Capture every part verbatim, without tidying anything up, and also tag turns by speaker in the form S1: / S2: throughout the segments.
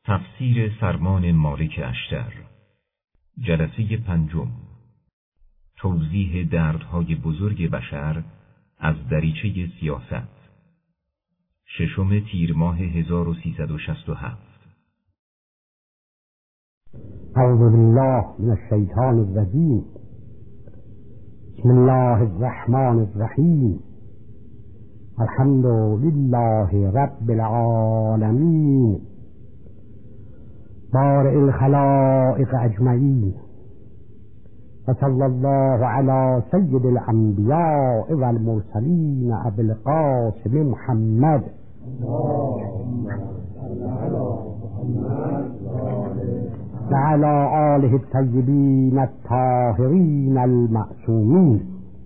S1: تفسیر فرمان مالک اشتر، جلسه پنجم. توضیح دردهای بزرگ بشر از دریچه سیاست، ششم تیر ماه هزار و سیصد و شصت و هفت.
S2: اعوذ بالله من الشیطان الرجیم. بسم الله الرحمن الرحیم. الحمد لله رب العالمین، بارئ الخلائق اجمعین، و صلی الله علی سید الانبیاء و المرسلین ابی القاسم محمد و علی آله الطیبین الطاهرین المعصومین.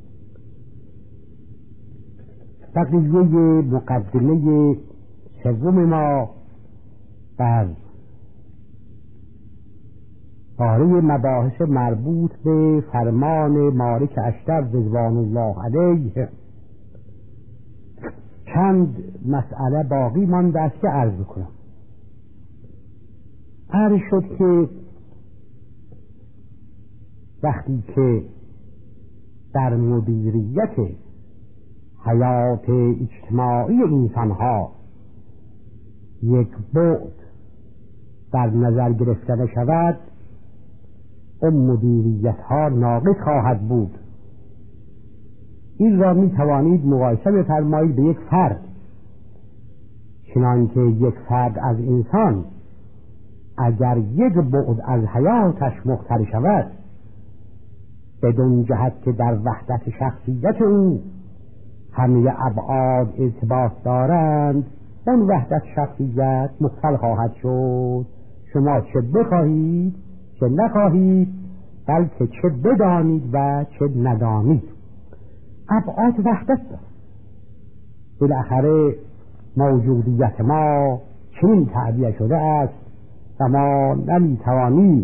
S2: بقیه مقدمه سوم ما بر باره مباحث مربوط به فرمان مالک اشتر رضوان الله علیه چند مسئله باقی مانده است که عرض کنم. عرض شد که وقتی که در مدیریت حیات اجتماعی انسانها یک بعد در نظر گرفته نشود، اون مدیریت ها ناقص خواهد بود. این را می توانید مقایسه بفرمایید به یک فرد، چنانکه یک فرد از انسان اگر یک بعد از حیاتش مختل شود، بدون جهت که در وحدت شخصیت او همه ابعاد ارتباط دارند، اون وحدت شخصیت مختل خواهد شد. شما چه بخواهید چه نخواهید، بلکه چه بدانید و چه ندانید، ابعاد وحدت دارد. بالاخره موجودیت ما چنین تعبیه شده است و ما نمیتوانیم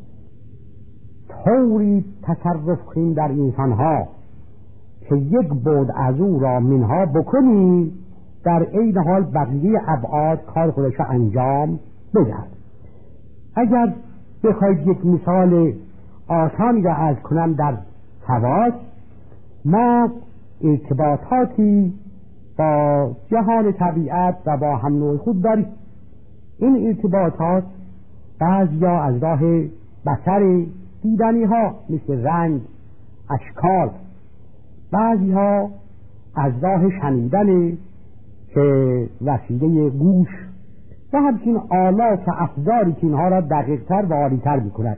S2: طوری تصرف کنیم در انسانها که یک بعد از او را منها بکنیم، در عین حال بقیه ابعاد کار خودش را انجام بدهد. اگر بخواید یک مثال آسانی را عرض کنم در خواص، ما ارتباطاتی با جهان طبیعت و با هم نوع خود داریم. این ارتباطات بعضیا از راه بصر دیدنی ها مثل رنگ، اشکال، بعضی ها از راه شنیدن که وسیله گوش و همچنین آلات و افزاری که اینها را دقیق تر و عالی تر می کند.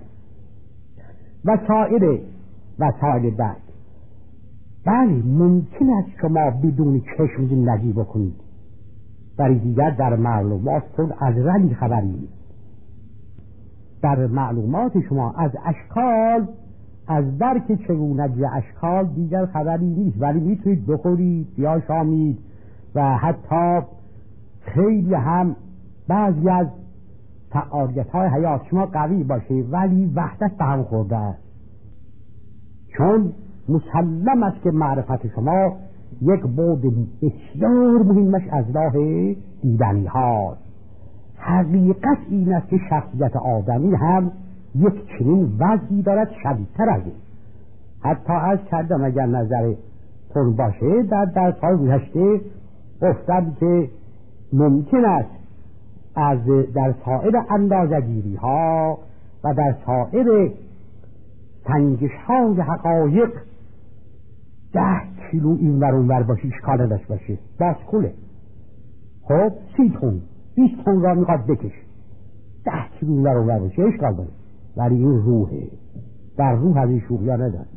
S2: وسایل وسایل درک. بله، ممکن است شما بدون چشم زندگی بکنید، برای دیگر در معلومات خود از رنگ خبری نیست، در معلومات شما از اشکال، از درک چگونگی اشکال دیگر خبری نیست، ولی میتونید بخورید یا شامید و حتی خیلی هم بعضی از فعالیت های حیات شما قوی باشه ولی وحدت به هم خورده است. چون مسلم است که معرفت شما یک بعد بسیار مهمش از راه دیدنی هاست. حقیقت این است که شخصیت آدمی هم یک چنین وضعی دارد شدیدتر از این. حتی از کردم اگر نظر تون باشه در درس های گذشته گفتم که ممکن است از در سایر اندازه‌گیری ها و در سایر سنجش های حقایق ده کیلو این ور اون ور باشه، اشکال نداشت باشه، بس کوله. خب سی تون بیست تون را میخواد بکش، ده کیلو این ور اون ور باشه، اشکال داره. ولی این روحه، در روح از این شوخی ها ندارید.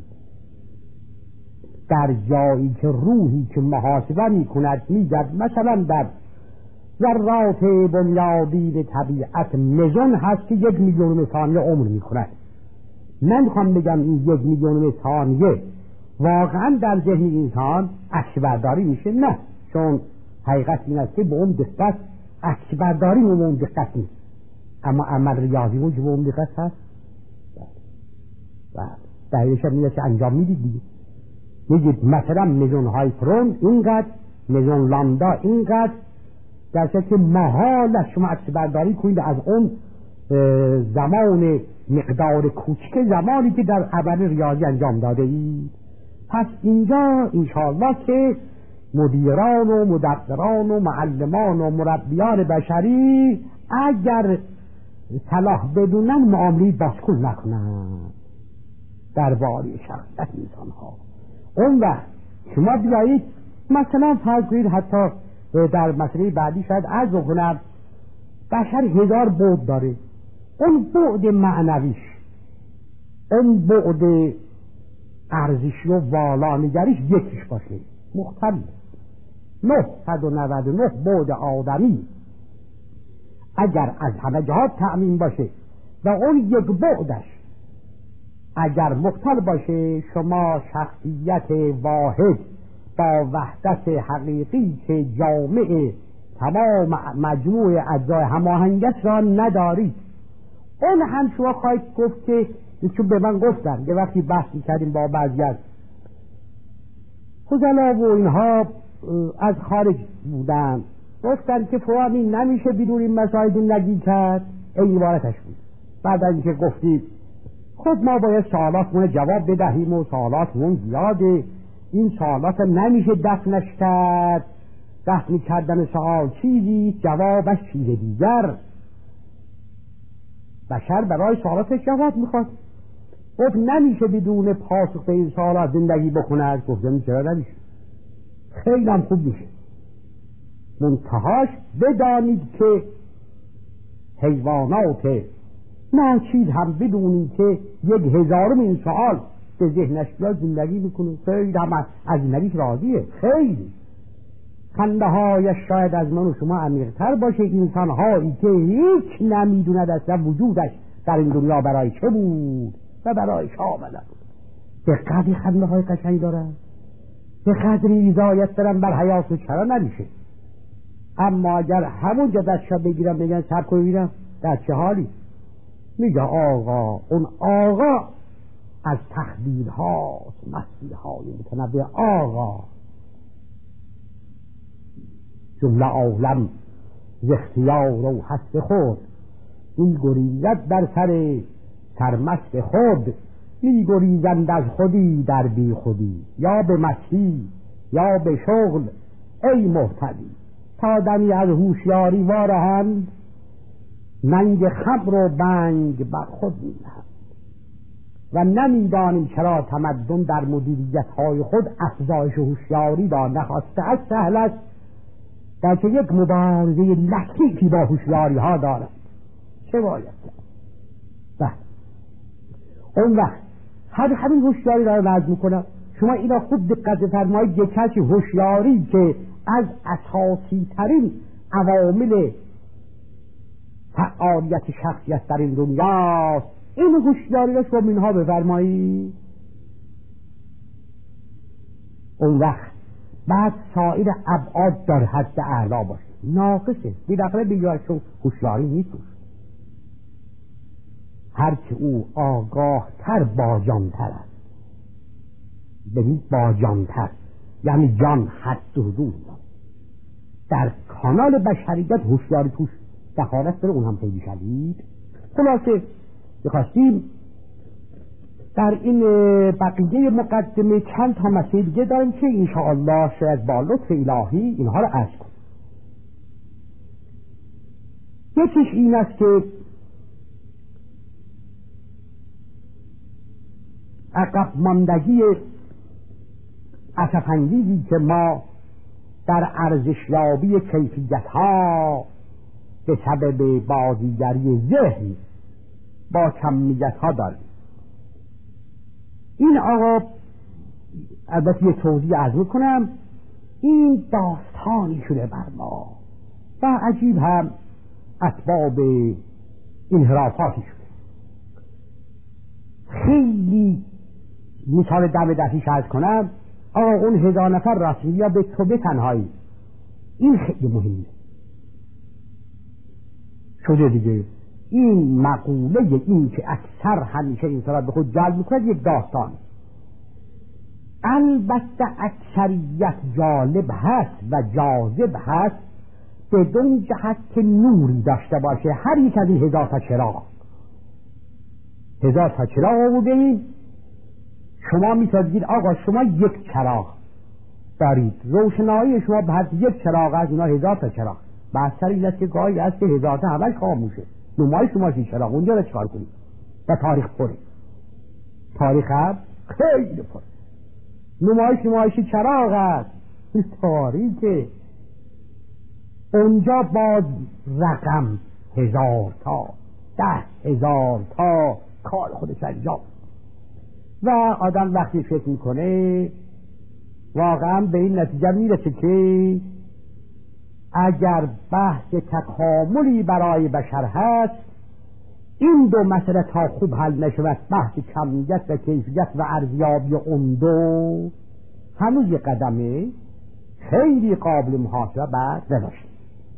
S2: در جایی که روحی که محاسبه میکند میگد مثلا در ذرات بنیادی طبیعت مزون هست که یک میلیون ثانیه عمر میکند، من میخوام بگم این یک میلیون ثانیه واقعا در ذهن انسان عکس برداری میشه؟ نه، چون حقیقت این است که به اون دقت عکس برداری به اون دقت نیست، اما عمل ریاضی اون که به اون دقت هست. و دقیقش هم این که انجام میدید دیگه، میگید مثلا میلیون های پرون اینقدر، میلیون لامدا اینقدر، درسته که محال است شما عکس برداری کنید از اون زمان مقدار کوچک زمانی که در عمل ریاضی انجام داده اید. پس اینجا انشاءالله که مدیران و مدبران و معلمان و مربیان بشری اگر صلاح بدونن معامله بازکن نکنن درباره شخصیت انسان ها. اون وقت شما بیایید مثلا فرض کنید حتی در مسئله بعدی شاید عرض بکنم بشر هزار بعد داره، اون بعد معنویش، اون بعد ارزشی و والانگریش یکیش باشه مختلف. نهصد و نود و نه بعد آدمی اگر از همه جهات تأمین باشه و اون یک بعدش اگر مختل باشه، شما شخصیت واحد با وحدت حقیقی که جامع تمام مجموع اجزای هماهنگش را ندارید. اون هم شما خواهید گفت که چون به من گفتن که وقتی بحث می‌کردیم با بعضی از خزلا و اینها از خارج بودن، گفتن که فلانی نمیشه بدون این مسائل نگی کرد. این عبارتش بود. بعد از اینکه گفتید خب ما باید سوالاتمون جواب بدهیم و سوالاتمون زیاده، این سوالات نمیشه دفنش کرد، دفن کردن سوال چیزی جوابش چیز دیگر. بشر برای سوالاتش جواب میخواد. خب نمیشه بدون پاسخ به این سوالات زندگی بکنه. گفتم چرا نمیشه؟ خیلی هم خوب میشه. منتهاش بدانید که حیوانات ناچیز هم بدونید که یک هزارم این سوال به ذهنش بیاد زندگی میکنه. خیلی هم از زندگیش راضیه. خیلی خنده هایش شاید از من و شما عمیق‌تر باشه. انسان هایی که هیچ نمیدوند اصلا وجودش در این دنیا برای چه بود و برای چه آمده بود. به قدری خنده های قشنگ دارن، به قدری رضایت دارن بر حیات و چرا نمیشه. اما اگر همون جا دستشا بگیرم بگن سب کنی بگیرم در چه حالی، میگه آقا اون آقا از تخدیر هاست، مسیح های متنبه آقا جمله عالم ز اختیار و حس خود، می گریزد در سر سرمست خود، می گریزند از خودی در بی خودی، یا به مستی یا به شغل ای محتدی، تا دمی از هوشیاری وارهند، ننگ خمر و بنگ بر خود می نهند. و نمیدانیم چرا تمدن در مدیریت های خود افزایش هوشیاری را نخواسته. از سهل است در که یک مبارزه لطیفی با هوشیاری ها دارد. چه باید کرد؟ اون وقت هر همین هوشیاری را نظم میکنم. شما اینا خوب دقت فرمایید. یک کسی هوشیاری که از اساسی ترین عوامل فعالیت شخصیت در این دنیاست، این هوشیاری را شما اینها بفرمایید. اون وقت بعد سایر ابعاد در حد اعلا باشه، ناقصه بیدقیقه بیجای چون هوشیاری نیست. هر که او آگاه تر با جان تر است، ببین با جان تر یعنی جان حد و حدود در کانال بشریت هوشیاری توش دخالت داره، اون هم خیلی شدید. خلاصه بخواستیم در این بقیه مقدمه چند تا مسئله دیگه داریم که انشاءالله شاید با لطف الهی اینها رو عرض کنیم. یکیش این است که عقب ماندگی اسف‌انگیزی که ما در ارزشیابی کیفیت‌ها به سبب بازیگری ذهن با کمیت‌ها داریم. این آقا البته یه توضیح عرض میکنم، این داستانی شده بر ما و عجیب هم اسباب انحرافاتی شده. خیلی مثال دم دستی عرض کنم. آقا اون هزار نفر رسمی یا به تو به تنهایی، این خیلی مهمه شده دیگه. این مقوله این که اکثر همیشه انسان به خود جلب میکنه یک داستان. البته اکثریت جالب هست و جاذب هست، بدون جهت که نوری داشته باشه، هر یک از این هزار تا چراغ هزار تا چراغ آورده این شما میتونید آقا شما یک چراغ دارید، روشنایی شما به حد یک چراغ از اینا هزار تا چراغ. بحث این است که گاهی هست که هزار تا همش خاموشه، نمایش شما سی چراغ اونجا رو چکار کنید؟ و تاریخ پره، تاریخ هم خیلی پره، نمایش نمایش چراغ است، تاریخه اونجا باز رقم هزار تا، ده هزار تا کار خودش انجام. و آدم وقتی فکر میکنه واقعا به این نتیجه میرسه که اگر بحث تکاملی برای بشر هست، این دو مسئله تا خوب حل نشود، بحث کمیت و کیفیت و ارزیابی اون دو هنوز یک قدمه خیلی قابل محاسبه بعد نداشت.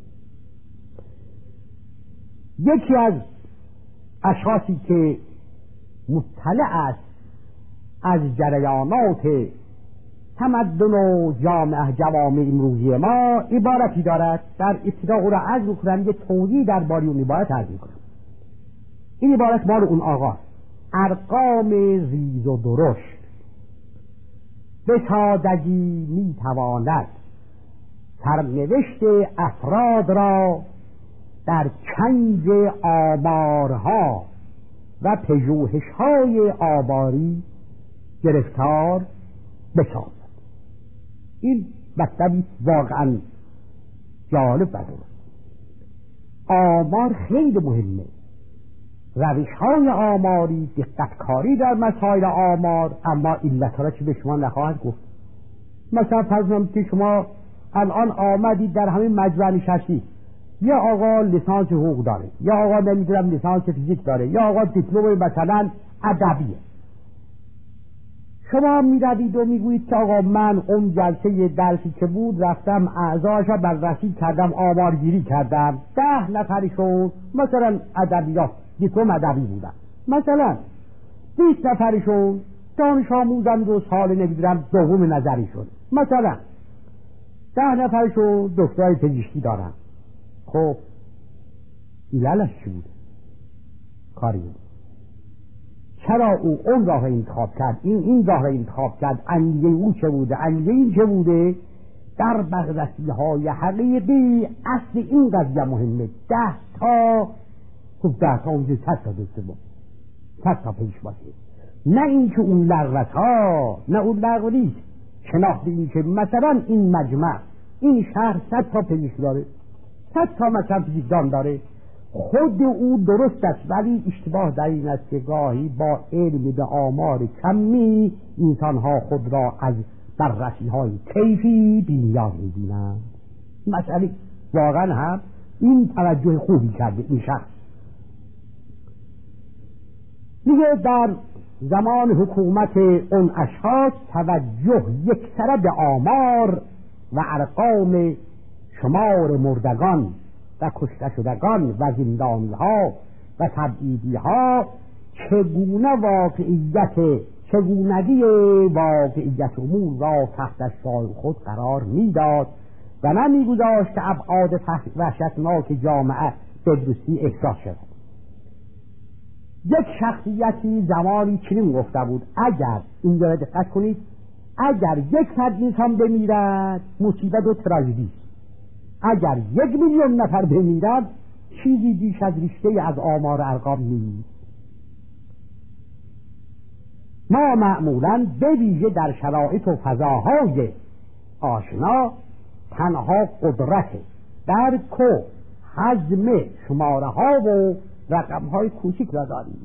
S2: یکی از اشخاصی که مطلع است از جریانات تمدن و جامعه جوامع امروزی ما عبارتی دارد، در ابتدا او را عرض می‌کنم، یه توضیح درباره اون عبارت عرض می‌کنم. این عبارت مال اون آقا، ارقام ریز و درشت به سادگی میتواند سرنوشت افراد را در چنگ آمارها و پژوهش‌های آماری گرفتار بسازد. این مطلبی واقعا جالب و درست. آمار خیلی مهمه، روش‌های آماری، دقتکاری در مسائل آمار، اما علت‌ها را چه به شما نخواهد گفت. مثلا فرض کنید که شما الان آمدید در همین مجمع نشستید، یا آقا لیسانس حقوق داره، یا آقا نمیدونم لیسانس فیزیک داره، یا آقا دیپلم مثلا ادبیه. شما میروید و میگویید که آقا من اون جلسه درسی که بود رفتم اعضاشا بررسی کردم، آمارگیری کردم، ده نفرشون مثلا ادبیات دیپلم ادبی بودن، مثلا بیست نفرشون دانش آموزند و سال نمیدونم دوم نظری شد، مثلا ده نفرشون دکترای پزشکی دارن. خب ایلالش چی بود؟ کاری بود. چرا او اون راه انتخاب کرد، این این راه انتخاب کرد، انگیزه او چه بوده، انگیزه این چه بوده؟ در بررسی های حقیقی اصل این قضیه مهمه. ده تا خب ده تا اونجا صد تا دسته بود، صد تا پیش باشه، نه اینکه اون لغوت ها، نه اون لغو نیست، شناخت این که مثلا این مجمع این شهر صد تا پزشک داره، صد تا مثلا فیزیکدان داره، خود او درست است، ولی اشتباه در این است که گاهی با علم به آمار کمی انسانها خود را از بررسی های کیفی بی‌نیاز می‌بینند. مسئله واقعا هم این توجه خوبی کرده این شخص. میگه در زمان حکومت اون اشخاص توجه یکسره به آمار و ارقام شمار مردگان و کشته شدگان و زندانی ها و تبعیدی ها چگونه واقعیت چگونگی واقعیت امور را تحت شعار خود قرار میداد و نمیگذاشت که ابعاد وحشتناک جامعه به درستی احساس شد. یک شخصیتی زمانی چنین گفته بود، اگر اینجا دقت کنید، اگر یک صد انسان بمیرد مصیبت و تراژدی، اگر یک میلیون نفر بمیرد چیزی بیش از رشته از آمار ارقام نیست. ما معمولاً به ویژه در شرایط و فضاهای آشنا تنها قدرت درک و هضم شماره ها و رقم های کوچک را داریم.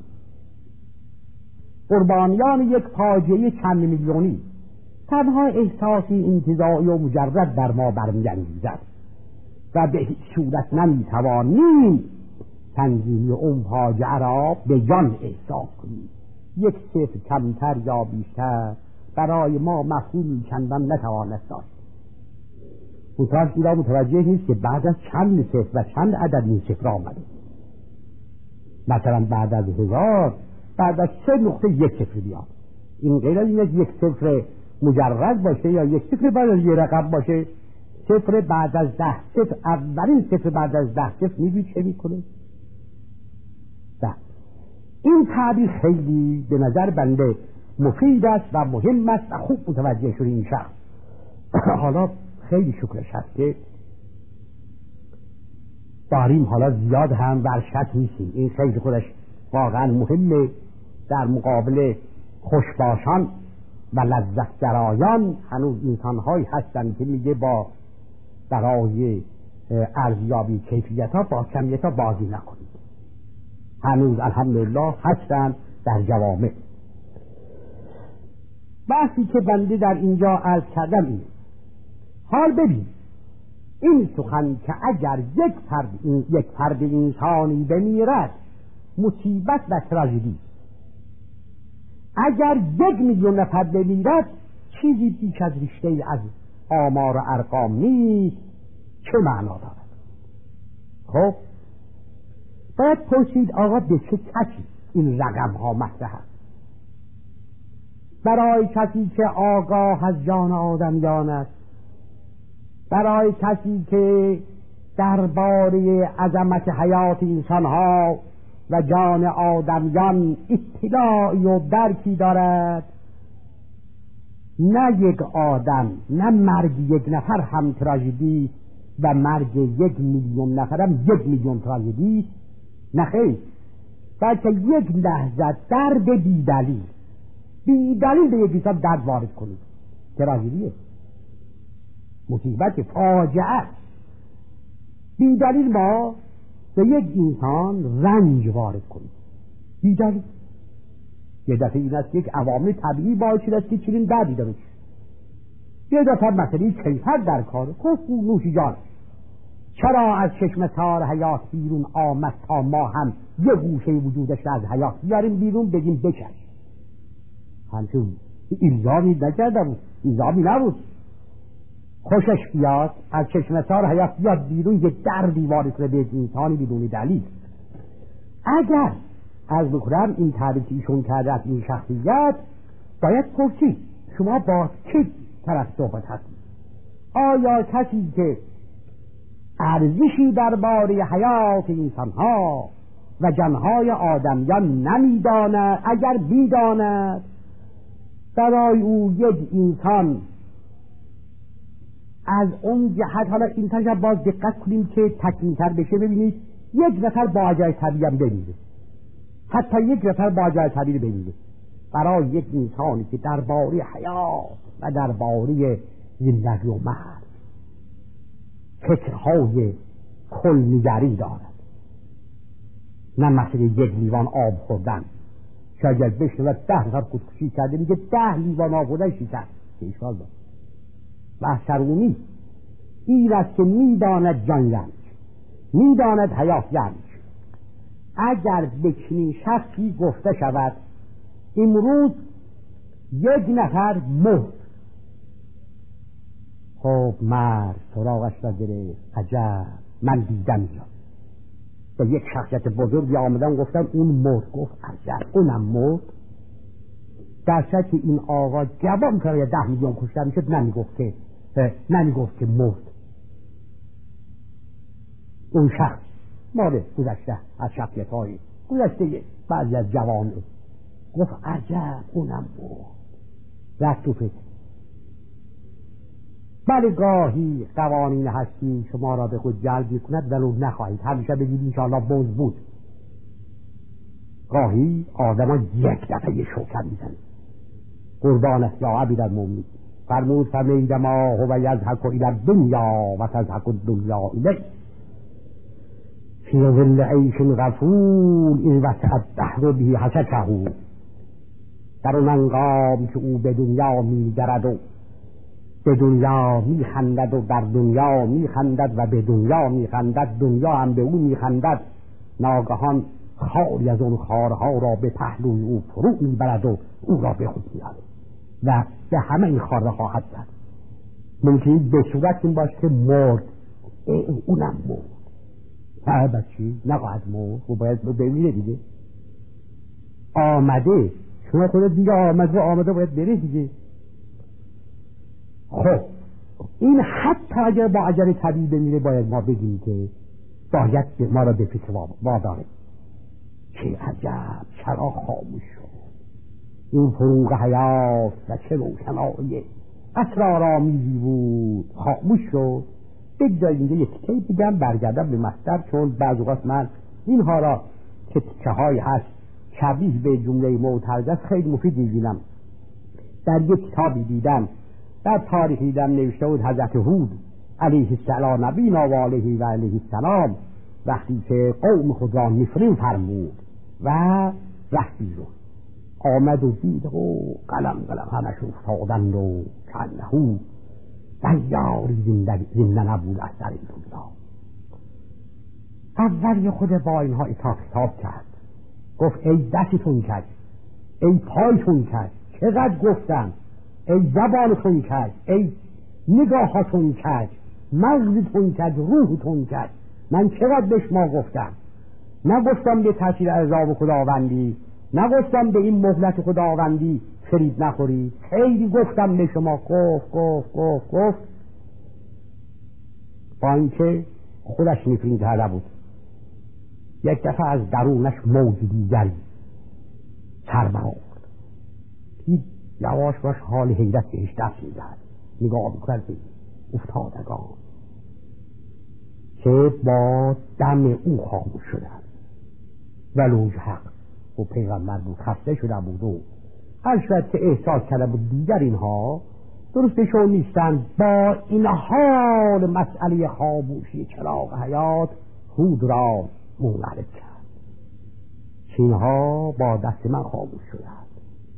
S2: قربانیان یک فاجعه چند میلیونی تنها احساسی انتزاعی و مجرد در ما برمی‌انگیزد و به هیچ صورت نمیتوانیم تنظیمی اون فاجعه را به جان احساس کنیم. یک صفر کمتر یا بیشتر برای ما مفهومی چندان نتوانست داشت. متوجه ایرا متوجه نیست که بعد از چند صفر و چند عدد این صفر آمده. مثلا بعد از هزار، بعد از سه نقطه یک صفر بیاد. این غیر از این یک صفر مجرد باشه یا یک صفر بعد از یک رقم باشه، صفر بعد از ده صفر، اولین صفر بعد از ده صفر میدونی چه میکنه؟ ده. این تعبیر خیلی به نظر بنده مفید است و مهم است و خوب متوجه شده این شخص. حالا خیلی شکرش هست که داریم حالا زیاد هم ورشت نیستیم. این خیلی خودش واقعا مهمه. در مقابل خوشباشان و لذت گرایان هنوز انسان‌هایی هستند که میگه با برای ارزیابی کیفیت ها با کمیت ها بازی نکنید. هنوز الحمدلله هستند در جوامع. بحثی که بنده در اینجا عرض کردم اینه. حال ببین این سخن که اگر یک فرد یک فرد انسانی بمیرد مصیبت و تراژدی، اگر یک میلیون نفر بمیرد چیزی بیش از رشته از آمار و ارقام نیست. چه معنا دارد؟ خب باید پرسید آقا به چه کسی این رقم ها مطرح است؟ برای کسی که آگاه از جان آدمیان است، برای کسی که درباره عظمت حیات انسان ها و جان آدمیان اطلاعی و درکی دارد. نه یک آدم، نه مرگ یک نفر هم تراژدی و مرگ یک میلیون نفر هم یک میلیون تراژدی. نه خیر، بلکه یک لحظه درد بیدلیل بیدلیل به یک انسان درد وارد کنید تراژدیه، مصیبت، فاجعه. بیدلیل ما به یک انسان رنج وارد کنید بیدلیل. یه دفعه این است که یک عوامل طبیعی باعث شده است که چنین دردی داره. یه دفعه مثلا کیفر در کار خب نوش جان، چرا از چشم تار حیات بیرون آمد تا ما هم یه گوشه وجودش از حیات بیاریم بیرون بگیم بکش. همچون الزامی نکرده بود، الزامی نبود. خوشش بیاد از چشم تار حیات بیاد بیرون یه دردی وارد کنه به انسانی بدون دلیل. اگر از بکنم این تعریفی ایشون کرده از این شخصیت، باید پرسید شما با چه طرف صحبت هستید؟ آیا کسی که ارزشی درباره حیات انسانها و جانهای آدمیان نمیداند، اگر بیداند برای او یک انسان از اون جهت، حالا این تجربه باز دقت کنیم که تکمیل‌تر بشه. ببینید یک نفر با عجای طبیعی هم بمیره، حتی یک نفر با عجای طبیعی بمیره، برای یک انسانی که درباره حیات و درباره زندگی و مرگ فکرهای کل‌نگری دارد، نه مثل یک لیوان آب خوردن. شاید بشنود ده نفر خودکشی کرده میگه ده لیوان آب خوردن شکست که ایشان دارد. بحثرونی این است که میداند جان رنج، میداند حیات رنج. اگر به چنین شخصی گفته شود امروز یک نفر مرد، خب مرد سراغش را گرفت، عجب من دیدم اینجا به یک شخصیت بزرگی آمدن گفتم اون مرد، گفت عجب اونم مرد. در صورتی که این آقا جوان که ده میلیون کشته میشد نمیگفت که نمیگفت که مرد. اون شخص مال گذشته از شخصیت های گذشته بعضی از جوانه گفت عجب اونم مرد. رفت تو فکر. بله گاهی قوانین هستی شما را به خود جلب می‌کند ولو نخواهید، همیشه بگید انشاءالله بوز بود. گاهی آدم ها یک دفعه یه شوکر میزن. قربان است یا عبید المؤمنین فرمود فرمید ما هو یضحک الی الدنیا و تضحک الدنیا الیه فی ظل عیش غفور این وسع الدهر به حششه. در اون انقام که او به دنیا میگرد و به دنیا میخندد و در دنیا میخندد و به دنیا میخندد، دنیا هم به او میخندد، ناگهان خاری از اون خارها را به پهلوی او فرو میبرد و او را به خود میاره و به همه این خاره خواهد زد. ممکنه به صورت این باشه که مرد، اونم مرد. نه بچی نخواهد مرد و باید بمیره دیگه. آمده شما خودت دیگه آمده و آمده باید بره دیگه. خب این حتی اگر با اجل طبیعی بمیره باید ما بگیم که باید ما را به فکر واداره. چه عجب، چرا خاموش شد این فروغ حیات و چه روشنایی اسرارآمیزی بود، خاموش شد. بگذارید اینجا یک تیکه بگم برگردم به مصدر، چون بعض اوقات من اینها را که تیکه های هست شبیه به جمله معترض است خیلی مفید می‌بینم. در یک کتابی دیدم، در تاریخی دیدم نوشته بود حضرت هود علیه السلام نبینا و علیه و علیه السلام وقتی که قوم خود را نفرین فرمود و رفت بیرون، آمد و دید و قلم قلم همش افتادند و کنهو دیاری زنده نبود از در این دنیا. اول خود با اینها حساب کتاب کرد، گفت ای دستتون کرد، ای پایتون کرد، چقدر گفتم، ای زبانتون کرد، ای نگاهاتون کرد، مغزتون کرد، روحتون کرد، من چقدر به شما گفتم. نگفتم به تاثیر عذاب خداوندی، نگفتم به این مهلت خداوندی فرید نخورید، خیلی گفتم به شما، گفت گفت گفت گفت با اینکه خودش نفرین کرده بود. یک دفعه از درونش موج دیگری سر برآورد، دید یواش باش حال حیرت بهش دست می‌دهد، نگاه می‌کرد به افتادگان که با دم او خاموش شدند. ولوج حق و پیغمبر بود، خسته شده بود و هر شاید که احساس کرده بود دیگر اینها درستشون نیستند. با این حال مسئله خاموشی چراغ حیات هود را منقلب کرد. اینها با دست من خاموش شدند.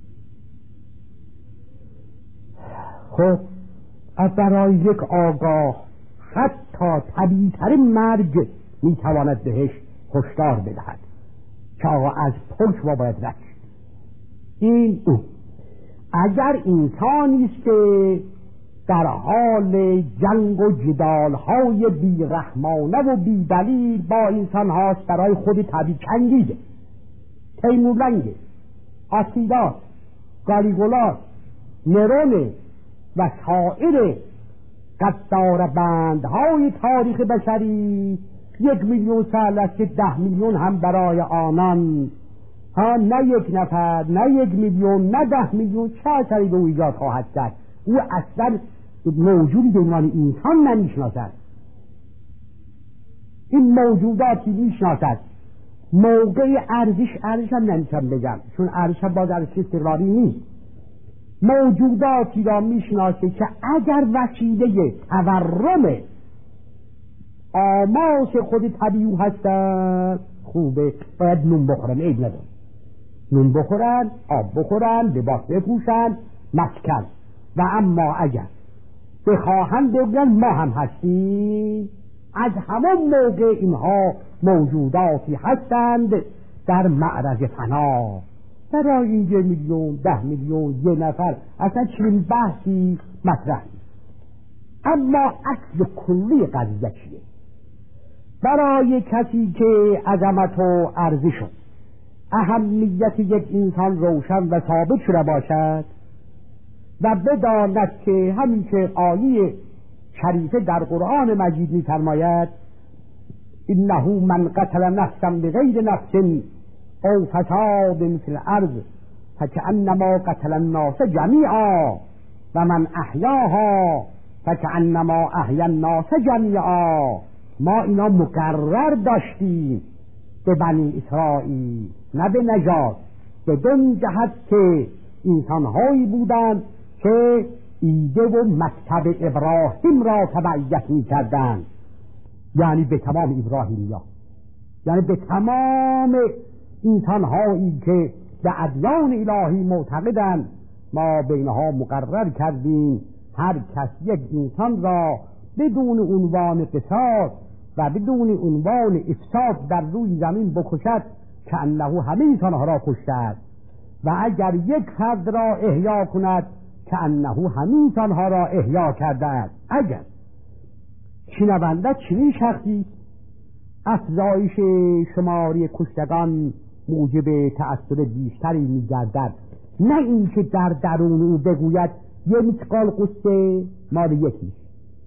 S2: خب از برای یک آگاه حتی طبیعی ترین مرگ میتواند بهش هشدار بدهد که آقا از پشت ما باید رد شد. این او اگر انسانی است که در حال جنگ و جدال‌های بی‌رحمانه و بی‌دلیل با انسان هاست، برای خود طبیعی چنگیده، تیمورلنگ، آتیلا، گالیگولا، نرون و سایر قدار بندهای تاریخ بشری یک میلیون سال است که ده میلیون هم برای آنان، ها نه یک نفر، نه یک میلیون، نه ده میلیون، چه اثری به او ایجاد خواهد کرد؟ او اصلا موجودی به عنوان انسان نمیشناسد. این موجوداتی میشناسد موقع ارزش ارزش هم نمیشم بگم، چون ارزش هم باز ارزش استقراری نیست. موجوداتی را میشناسه که اگر وسیله تورم آماس خود طبیعی هستن خوبه، باید نون بخورن، عیب نداره، نون بخورن، آب بخورن، لباس بپوشن، مسکن. و اما اگر بخواهند بگن ما هم هستیم، از همان موقع اینها موجوداتی هستند در معرض فنا. برای این یه میلیون، ده میلیون، یه نفر اصلا چنین بحثی مطرح نیست. اما اصل کلی قضیه چیه؟ برای کسی که عظمت و ارزش و اهمیت یک انسان روشن و ثابت شده باشد و بداند که همین که آیه شریفه در قرآن مجید می‌فرماید انه من قتل نفسا بغیر نفس او فساد فی الارض فکأنما قتل الناس جمیعا و من احیاها فکأنما احیا الناس جمیعا. ما اینا مقرر داشتیم به بنی اسرائیل، نه به نجات، به دون جهت که انسانهایی بودند که ایده و مکتب ابراهیم را تبعیت می کردند، یعنی به تمام ابراهیمیا، یعنی به تمام انسانهایی که به ادیان الهی معتقدند. ما بینها مقرر کردیم هر کس یک انسان را بدون عنوان قصاص و بدون عنوان افساد در روی زمین بکشد که انه همه انسانها را کشته است، و اگر یک فرد را احیا کند که انه همه انسانها را احیا کرده است. اگر شنونده چنین شخصی افزایش شماری کشتگان موجب تأثیر بیشتری می‌گردد، نه اینکه در درون او بگوید یه مثقال قصه مال یکی،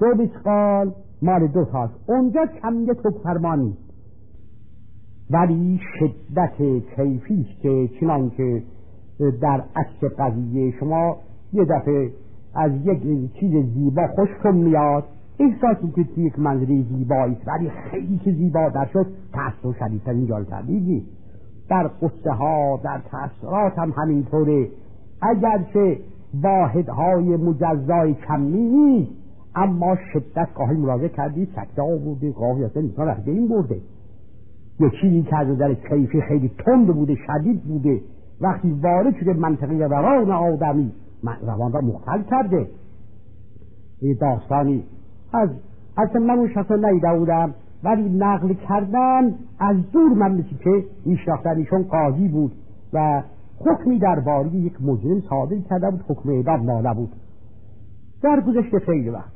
S2: دو بیسقال مال دو تاست. اونجا کمیه توک فرمانی، ولی شدت کیفیست که چنان که در اصل قضیه شما یه دفعه از یک چیز زیبا خوشتون میاد، احساس میکنید که یک منظری زیبایی است، ولی خیلی که زیبا در شد تأثیر شدیدتر اینجا تردیدی. در قصه ها در تأثیرات هم همینطوره، اگرچه واحدهای مجزای کمی نیست، اما شدت گاهی مراجعه کردی سکتا بوده، گاهی اصلا انسان رفته این برده. یک چیزی که از نظر کیفی خیلی تند بوده، شدید بوده، وقتی وارد شده منطقه روان آدمی روان را مختل کرده. این داستانی از اصلا من اون شخص نیده بودم، ولی نقل کردن از دور من مثل که میشناختن. ایشون قاضی بود و حکمی درباره یک مجرم صادر کرده بود، حکم اعدام ناله بود در گذشته خیلی وقت.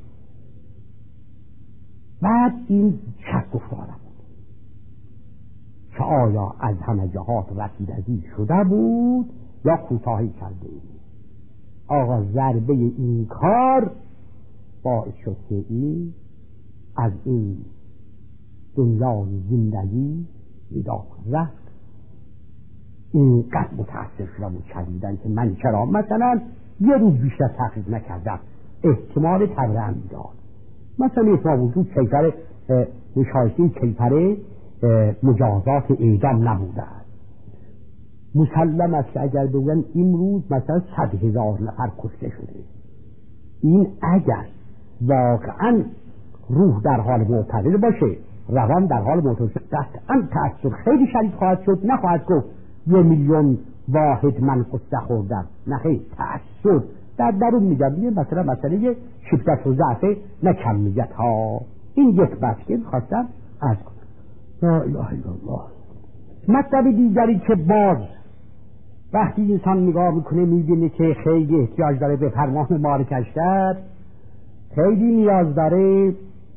S2: بعد این شک گفتارم که آیا از همه جهات رسیدگی شده بود یا کوتاهی کرده بود. آقا ضربه این کار باعث شد که این از این دنیای زندگی ودا رفت. اینقدر متأثر شدم و چریدن که من چرا مثلا یه روز بیشتر تحقیق نکردم، احتمال تبرم داد. مثلا احتمال وجود کیفر نشایسته کیفر مجازات اعدام نبوده است. مسلم است که اگر بگن امروز مثلا صد هزار نفر کشته شده، این اگر واقعا روح در حال معتدل باشه، روان در حال معتدل باشه، قطعا تأثیر خیلی شدید خواهد شد. نخواهد گفت یه میلیون واحد من قصه خوردم، نه خیلی تأثیر در درون میگم. یه مثلا مسئله شدت و ضعف نه کمیت ها. این یک بحث که خواستم از کنم. لا اله الا الله. مطلب دیگری که باز وقتی انسان نگاه میکنه میبینه که خیلی احتیاج داره به فرمان مارکشتر، خیلی نیاز داره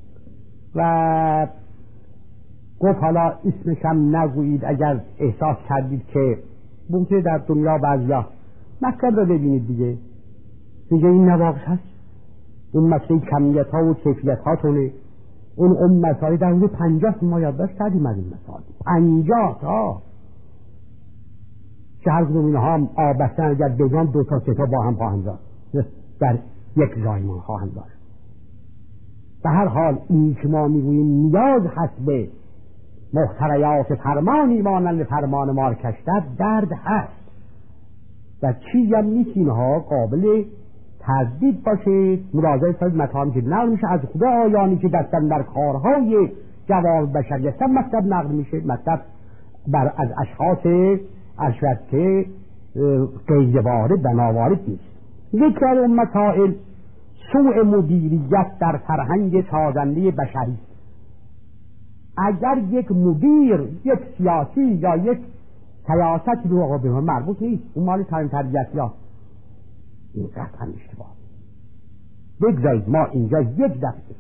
S2: و گفت حالا اسمش هم نگویید اگر احساس کردید که ممکنه در دنیا بعضیا مطلب رو ببینید دیگه. میگه این نواقص هست، اون مسئله کمیت ها و کیفیت ها تونه، اون اون مسائل در اون پنجاه ما یادداشت کردیم از این مسائل پنجاه تا که هر کدوم اینها هم آبستن اگر بگم دو تا سه تا با هم خواهند داشت، در یک زایمان خواهند داشت. به هر حال این که ما میگوییم نیاز هست به محتریات فرمانی مانند فرمان مارکشتر درد هست و چیزی هم نیست اینها قابل تردید باشه. مراجعه کنید مطالبی که نقل میشه از خدا آیانی که دستن در کارهای جواب بشری هستن مطلب نقل میشه، مطلب بر از اشخاص اشرت که غیر وارد و ناوارد نیست. یکی از اون مسائل سوء مدیریت در فرهنگ سازنده بشری. اگر یک مدیر، یک سیاسی یا یک سیاست رو آقا به من مربوط نیست، اون مال تعلیم تربیت یا این قطعا اشتباه. بگذارید ما اینجا یک دفعه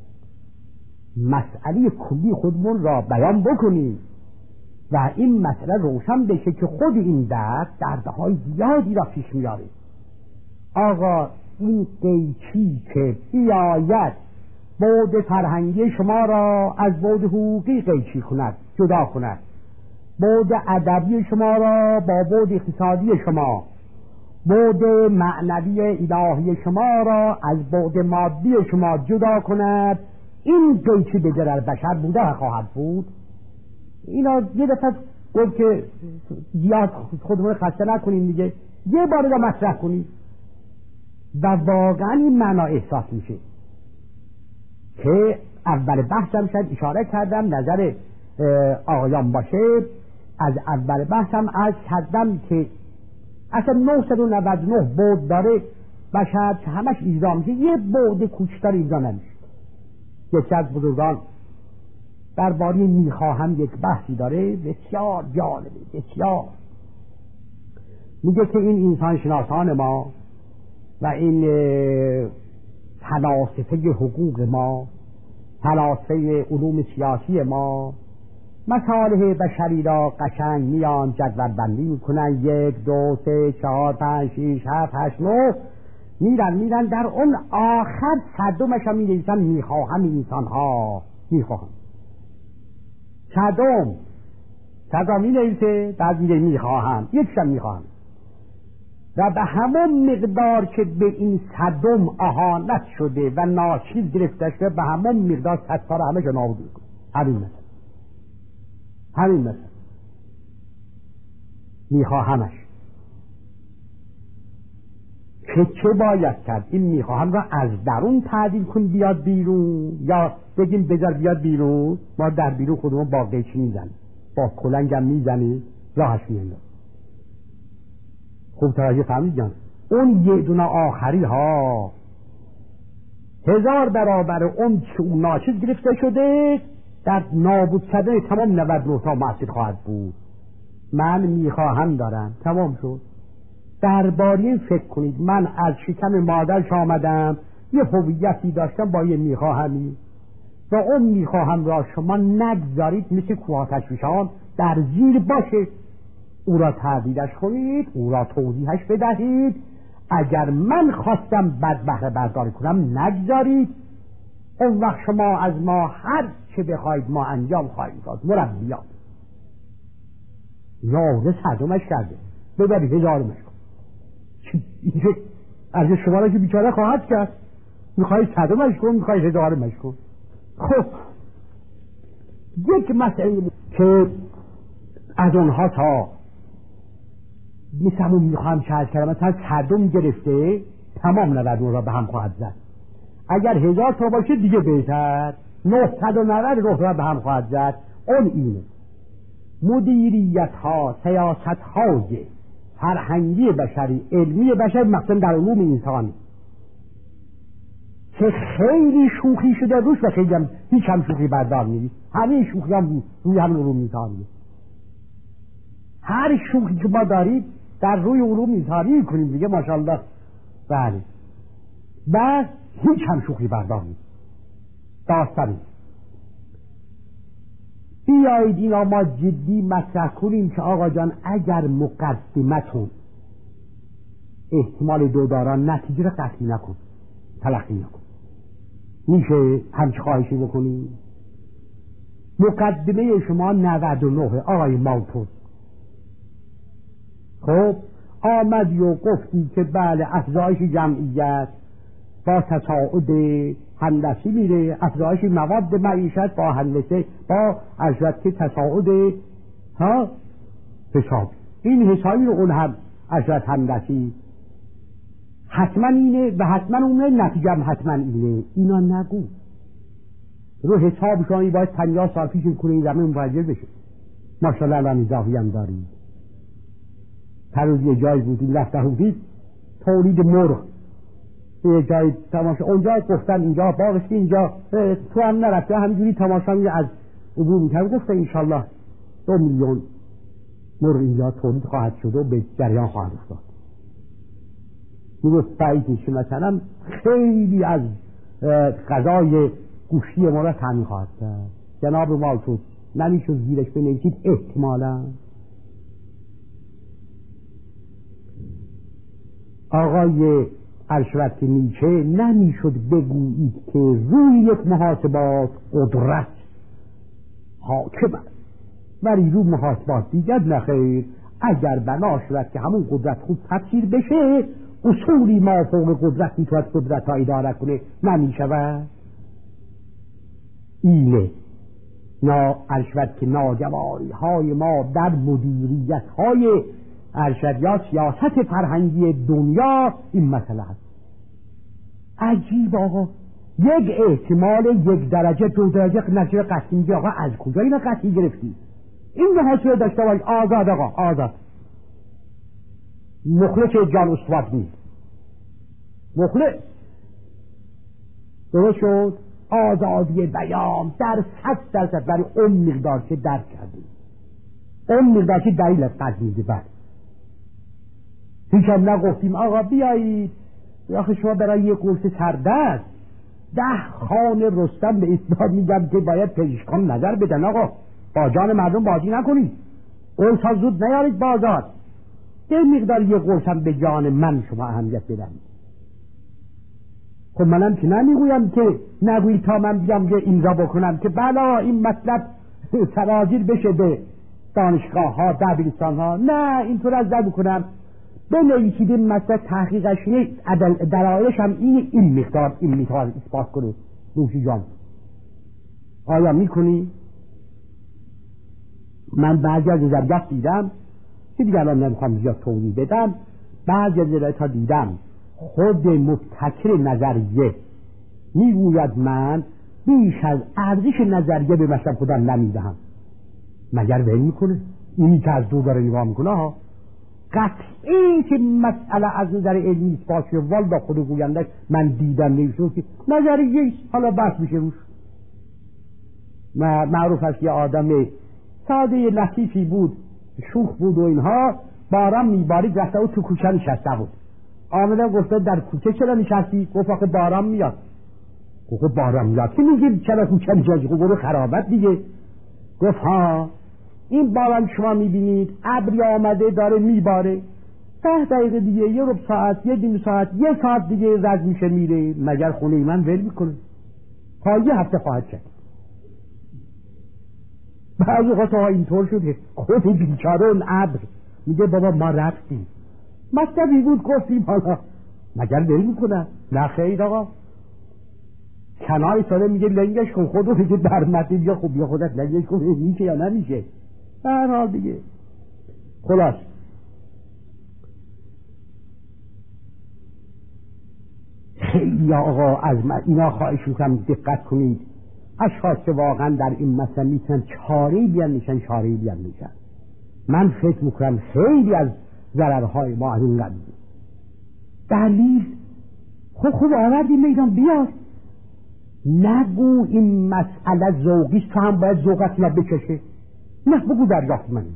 S2: مسئله کلی خودمون را بیان بکنیم و این مسئله روشن بشه که خود این درد دردهای زیادی را پیش میاره. آقا این قیچی که بیاید بعد فرهنگی شما را از بعد حقوقی قیچی کند، جدا کند، بعد ادبی شما را با بعد اقتصادی شما، بعد معنوی الهی شما را از بعد مادی شما جدا کند، این قیچی به ضرر بشر بوده خواهد بود. اینا یه دفعه گفت که زیاد خودمون خسته نکنیم دیگه، یه بار را مطرح کنیم و واقعا این معنا احساس میشه که اول بحثم شد اشاره کردم نظر آقایان باشه. از اول بحثم از کردم که اصلا نهصد و نود و نه بعد داره بشر که همش ایزا میشه، یه بعد کوچکتر ایزا نمیشه. یکی از بزرگان درباره میخواهم یک بحثی داره بسیار جالبه، بسیار میگه که این انسان شناسان ما و این فلاسفه حقوق ما، فلاسفه علوم سیاسی ما مصالح بشری را قشنگ میان جدول بندی میکنن، یک دو سه چهار پنج شیش هفت هشت نه میرن میرن در اون آخر صدمش هم می‌نویسن میخواهم انسان ها میخواهم صدم صدم می‌نویسه بعد میگه میخواهم یکشم میخواهم و به همون مقدار که به این صدم اهانت شده و ناچیز گرفته شده به همون مقدار ستار همه جا نابود میکنه. همین مثلا همین مثلا میخواهمش که چه باید کرد؟ این میخواهم را از درون تعدیل کن بیاد بیرون یا بگیم بذار بیاد بیرون؟ ما در بیرون خودمون با قیچی میزنیم با کلنگم میزنیم راهش میاندازیم. خوب توجه فهمید جان؟ اون یه دونه آخری ها هزار برابر اون که اون ناچیز گرفته شده در نابود شدن تمام نود و نه تا مسجد خواهد بود. من میخواهم دارم تمام شد. درباره این فکر کنید من از شکم مادرش آمدم یه هویتی داشتم با یه میخواهمی و اون میخواهم را شما نگذارید مثل کوه تشویشان در زیر باشه، او را تعدیلش کنید، او را توضیحش بدهید. اگر من خواستم بد بهره برداری کنم نگذارید، اون وقت شما از ما هر چه بخواید ما انجام خواهید داد. مربیان یاوه صدمش کرده ببری هزارمش کن اینکه از شما را که بیچاره خواهد کرد میخواهی صدمش کن میخواهی هزارمش کن. خب یک مسئله که از اونها تا مثل همون میخواهم چهز کردم مثلا صدم گرفته تمام نود را به هم خواهد زد. اگر هزار تا باشه دیگه بهتر، نهصد و نود روح را به هم خواهد زد. اون اینه مدیریت ها، سیاست های فرهنگی بشری، علمی بشری، مثلا در علوم انسانی که خیلی شوخی شده روش و خیلی هم هیچ هم شوخی بردار نیست. همه شوخی هم روی همین علوم انسانی، هر شوخی که ما دارید در روی علوم انسانی کنیم دیگه ماشاءالله. بله بس هیچ هم شوخی بردار نیست. داستانی بیایید اینا ما جدی مطرح کنیم که آقا جان اگر مقدمتون احتمال دو داران نتیجه را قطعی نکن، تلقی نکن. میشه همچه خواهشی بکنیم؟ مقدمه شما نود و نه آقای مالتون خب آمدی و گفتی که بله افزایش جمعیت با تصاعد هندسی میره، افزایش مواد معیشت با هندسه با اشرت تصاعد ها حساب، این حسابی رو اون هم اشرت هندسی حتما اینه و حتما اونه، نتیجه هم حتما اینه. اینا نگو. رو حساب شما باید پنجاه سال پیش کنه این زمین مفجر بشه. ماشاءالله الان اضافی هم دارید. پروز یه جایی بودید رفته بودید تولید مرغ یه جایی تماشا، اونجا گفتن اینجا باقشتی اینجا تو هم نرفته همینجوری تماشا میگه از عبور میکنم. گفتن انشالله دو میلیون مرغ اینجا تولید خواهد شد و به جریان خواهد افتاد. میگفت بعیدش مثلا خیلی از غذای گوشتی ما را تامین خواهد کرد. جناب مالتون نمیشد زیرش بنویسید احتمالا آقای ارشد نیچه نمیشد بگویید که روی یک محاسبات قدرت حاکم است ولی روی محاسبات دیگر نخیر. اگر بنا شود که همون قدرت خوب تفسیر بشه اصولی ما فوق قدرت میتواند قدرت ها اداره کنه نمیشود. اینه نا ارشد که ناجواری های ما در مدیریت های ارشد یا سیاست فرهنگی دنیا این مسئله هست. عجیب آقا، یک احتمال یک درجه دو درجه نتیجه قطعی میگه. آقا از کجا اینا قطعی گرفتی؟ این به حاصل داشته باید آزاد. آقا آزاد مخلص جان استواد نیست، مخلص درست شد. آزادی بیان در صد درصد برای اون مقدار که درک کردیم، اون مقدار که دلیل قضیه میده. بعد هیچ هم نگفتیم آقا بیایید آخه شما برای یک قرص سردست ده خانه رستم به اصلاح میگم که باید پزشکان نظر بدن آقا با جان مردم بازی نکنید، قرص ها زود نیارید بازار، یه مقدار یک قرص هم به جان من شما اهمیت بدن. خب منم که نمیگویم که نگویی تا من بیام که اینجا بکنم که بلا این مطلب سرازیر بشه به دانشگاه ها دبیرستان ها. نه اینطور از در بکنم بنویسید این مطلب تحقیقش نیست، درایش هم این این مقدار این میتوان اثبات کنه. نوشی جان آیا میکنی؟ من بعضی از نظریات دیدم که دیگه الان نمیخوام زیاد توضیح بدم، بعضی از نظریات ها دیدم خود مبتکر نظریه میگوید من بیش از ارزش نظریه به مطلب خودم نمیدهم. مگر ول میکنه؟ اینی که از دو داره نگاه میکنه ها قطعی که مسئله از نظر علمی اثبات شده والا خود گوینده من دیدم نمیشه که نظریه حالا بحث میشه روش. معروف است یه آدم ساده لطیفی بود، شوخ بود و اینها، باران میبارید رفته و تو کوچه نشسته بود. آمده گفته در کوچه چرا نشستی؟ گفت آخه باران میاد. گفت باران میاد که میگی چرا کوچه نشستی؟ گفت خرابت دیگه. گفت ها این باران شما میبینید ابری آمده داره میباره، ده دقیقه دیگه یه ربع ساعت یه نیم ساعت یه ساعت دیگه رد میشه میره، مگر خونه من ول میکنه؟ تا یه هفته خواهد شد. بعضی وقتا اینطور شده خود بیچاره اون ابر میگه بابا ما رفتیم مطلبی بود گفتیم حالا مگر ول میکنه؟ نه خیر آقا کنای ساله میگه لنگش کن، خودو میگه برمتی بیا خوب بیا خودت لنگش کن میشه یا نمیشه. در حال دیگه خلاص خیلی آقا از اینا خواهش میکنم دقت کنید، اشخاص که واقعا در این مسئله میتونن چاره‌ای بیان میشن چاره‌ای بیان میشن. من فکر میکنم خیلی از ضررهای ما از این قبیل. دلیل خب خوب آوردی میدان بیاد، نگو این مسئله ذوقیست تو هم باید ذوقت را بکشه، نه بگو دریافت منی.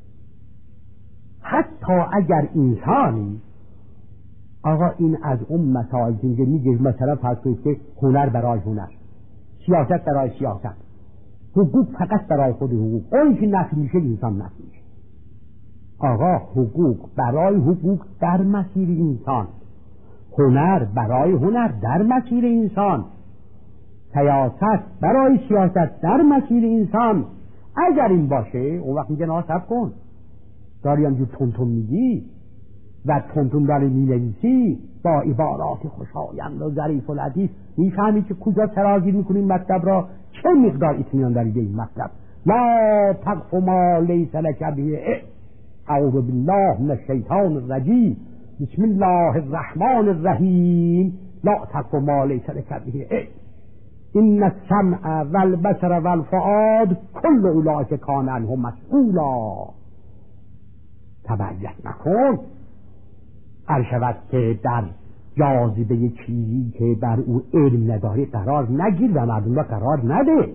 S2: حتی اگر انسانی آقا این از اون مسائل که میگه مثلا فرض کنید که هنر برای هنر، سیاست برای سیاست، حقوق فقط برای خود حقوق، اون که نفی میشه انسان نفی میشه. آقا حقوق برای حقوق در مسیر انسان، هنر برای هنر در مسیر انسان، سیاست برای سیاست در مسیر انسان. اگر این باشه اون وقت میگه ناسب کن، داری همجور تونتون میگی و تونتون داری مینویسی با عبارات خوشایند و ظریف و لطیف، میفهمی که کجا سرازیر میکنی مطلب را، چه مقدار اطمینان داری به این مطلب. لا تقف ما لیس لک به اعوذ بالله من الشیطان الرجیم بسم الله الرحمن الرحیم لا تقف ما لیس لک به ان السمع والبصر والفؤاد كل اولئک کان عنه مسئولا. تبعیت نکن ارشود که در جاذبه چیزی که بر او علم نداری قرار نگیر و مردم را قرار نده،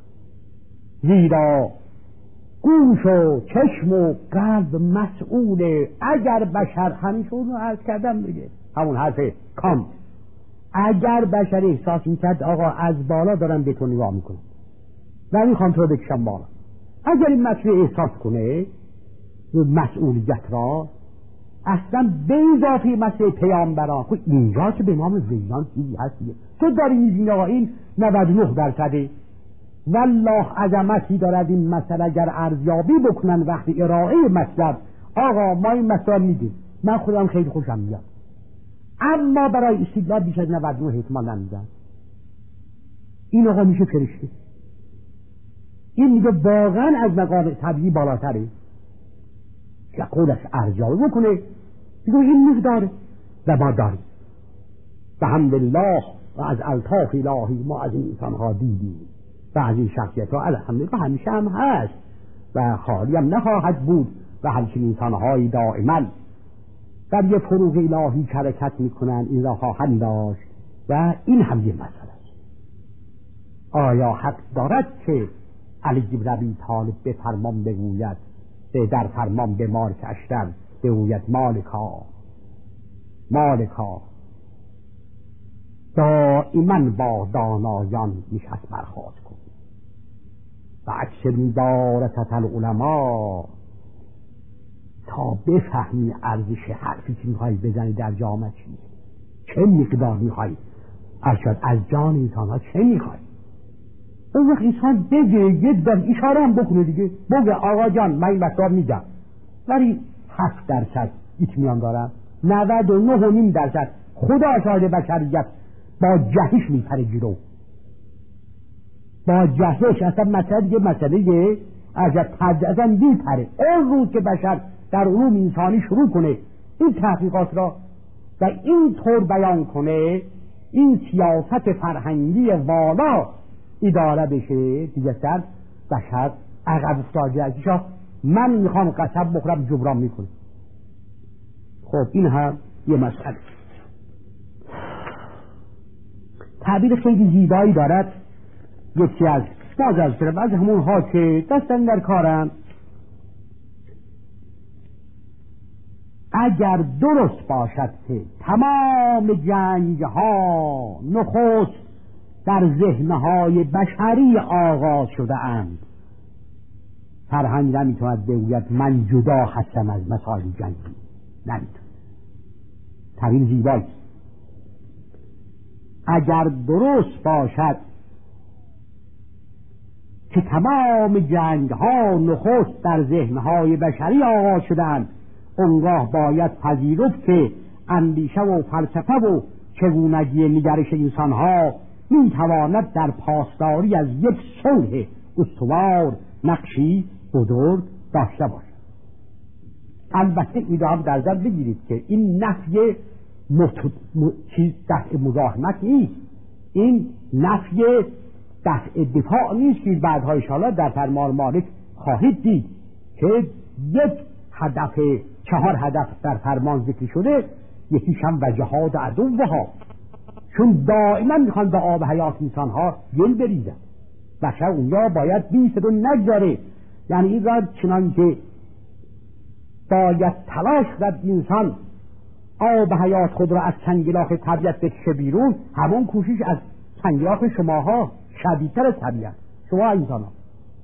S2: زیرا گوش و چشم و قلب مسئوله. اگر بشر همیشون رو عرض کردم دیگه همون حرف کانت، اگر بشر احساس میکرد آقا از بالا دارم به تو نگاه میکنم و میخوام تو رو بکشم بالا، اگر این مسئله احساس کنه مسئولیت را، اصلا به اضافه مسئله پیامبران خود اینجا که به نام ویلان چیزی هست دیگه. تو داری میبینی آقا این نود و نه درصده والله عظمتی دارد این مسئله. اگر ارزیابی بکنن وقتی ارائه مطلب آقا ما این مسئله میدیم، من خودم خیلی خوشم میاد، اما برای استدلال بیش از نود و نه احتمال نمیدن. این آقا میشه فرشته، این میگه واقعا از مقام طبیعی بالاتره که قولش ارزیابی بکنه میگه این مقداره و ما داریم و الحمدلله و از الطاف الهی ما از این انسانها دیدیم و از این شخصیت ها الحمدلله همیشه هم هست و خالی هم نخواهد بود و همچنین انسانهایی دائما در یه فروغ الهی حرکت میکنن، این را خواهند داشت و این هم یه مسئله است. آیا حق دارد که علی بن ابی طالب به فرمان بگوید در فرمان به مارک اشتر بگوید مالکا مالکا دائما با دانایان نشست برخاست کن و اکثر دارت العلماء تا بفهمی ارزش حرفی که میخوایی بزنی در جامعه چیست، چه مقدار میخوایی ارشد از جان انسان ها چه میخوای؟ اون وقت انسان بگه یه دم اشاره هم بکنه دیگه، بگه آقا جان من این مطلب میگم ولی هفت درصد اطمینان دارم، نود و نه و نیم درصد خدا شاهد بشریت با جهش میپره جلو، با جهش اصلا مسئله دیگه مسئله عجب تجه اصلا میپره. اون روز که بشر در علوم انسانی شروع کنه این تحقیقات را و این طور بیان کنه، این سیاست فرهنگی والا اداره بشه، دیگه سر بشر عقب افتاده ازشا من میخوام قسم بخورم جبران میکنه. خب این هم یه مسئله. تعبیر خیلی زیبایی دارد یکی از باز از طرف از همون ها که دستن در کارن، اگر درست باشد که تمام جنگ ها نخست در ذهنهای بشری آغاز شده اند، فرهنگ نمیتواند بگوید من جدا هستم از مسائل جنگی، نمیتواند. تعبیر زیبایی. اگر درست باشد که تمام جنگ ها نخست در ذهنهای بشری آغاز شدند، اونگاه باید پذیرفت که اندیشه و فلسفه و چگونگی نگرش انسان ها می تواند در پاسداری از یک صلح استوار نقشی بزرگ داشته باشد. البته ایده در نظر بگیرید که این نفی مت... م... چیز دفع مزاحمت نیست، این نفی دفع دفاع نیست که بعدها انشاءالله در فرمان مالک خواهید دید که یک هدف، چهار هدف در فرمان ذکر شده، یکیش هم و جهاد عدوها، چون دائما میخوان به آب حیات انسان ها گل بریزن، بشر اونجا باید بیست و نگذاره. یعنی این را چنان که باید تلاش کرد انسان آب حیات خود را از چنگلاخ طبیعت بکشه بیرون، همون کوشش از چنگلاخ شماها شدیدتر از طبیعت شما انسان ها.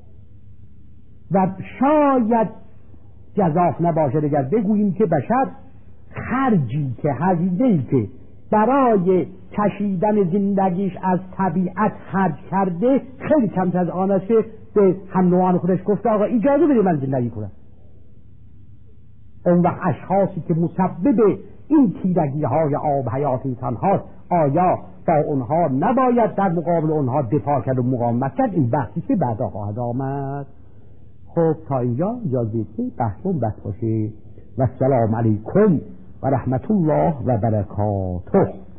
S2: و شاید جزاف نباشه اگر بگوییم که بشر خرجی که هزینه‌ای که برای کشیدن زندگیش از طبیعت خرج کرده خیلی کمتر از آن است که به هم نوعان خودش گفته آقا اجازه بده من زندگی کنم. اون وقت اشخاصی که مسبب این تیرگی های آب حیات انسان هاست، آیا با اونها نباید در مقابل اونها دفاع کرد و مقاومت کرد؟ این بحثی که بعدا خواهد آمد. خب تا اینجا اجازه که بحثون بس باشه و السلام علیکم و رحمت الله و برکاته.